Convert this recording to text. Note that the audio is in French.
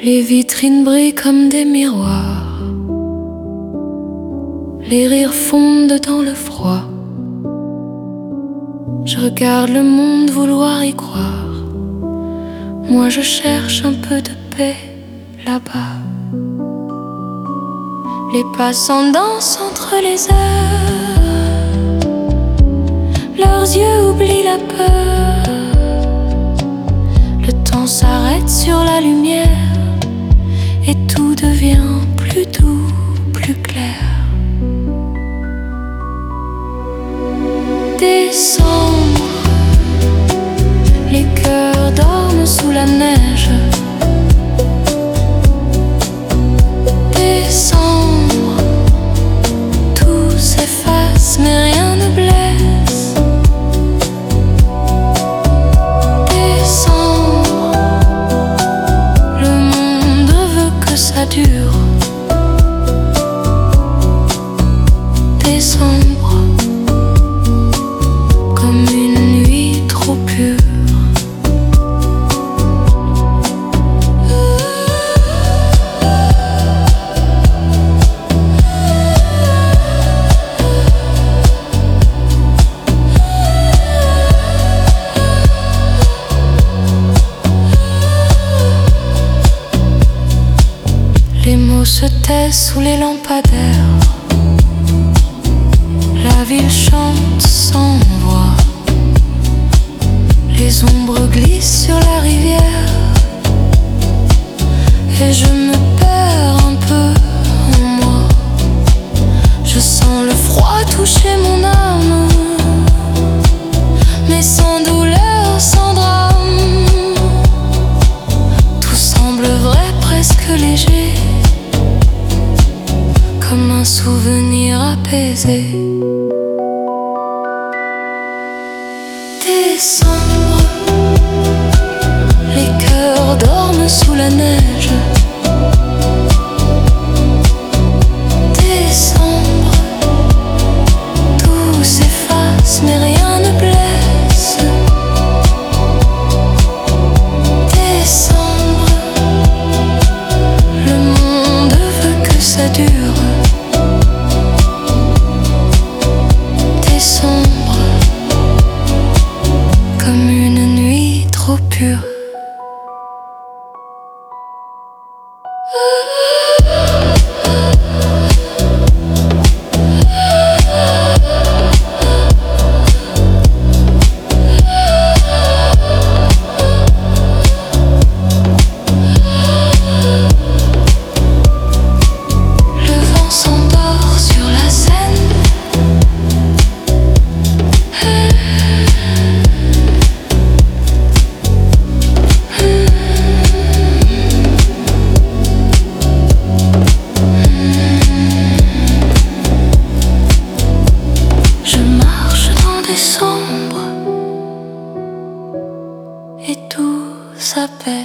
Les vitrines brillent comme des miroirs, les rires fondent dans le froid. Je regarde le monde vouloir y croire. Moi je cherche un peu de paix là-bas. Les passants dansent entre les heures, leurs yeux oublient la peur. Le temps s'arrête sur la lumière et tout devient plus doux, plus clair. Décembre, les cœurs dorment sous la neige. Décembre, tout s'efface mais rien ne blesse. Décembre, le monde veut que ça dure. Décembre, comme une nuit trop pure. Les mots se taisent sous les lampadaires. La ville chante sans voix. Les ombres glissent sur la rivière et je me perds un peu en moi. Je sens le froid toucher mon âme, mais sans douleur, sans drame. Tout semble vrai, presque léger, comme un souvenir apaisé. Décembre, les cœurs dorment sous la neige. Décembre, tout s'efface mais rien ne blesse. Décembre, le monde veut que ça dure. Décembre, comme une nuit trop pure. Le vent s'endort sur la Seine. Je marche dans des sombres et tout s'appelle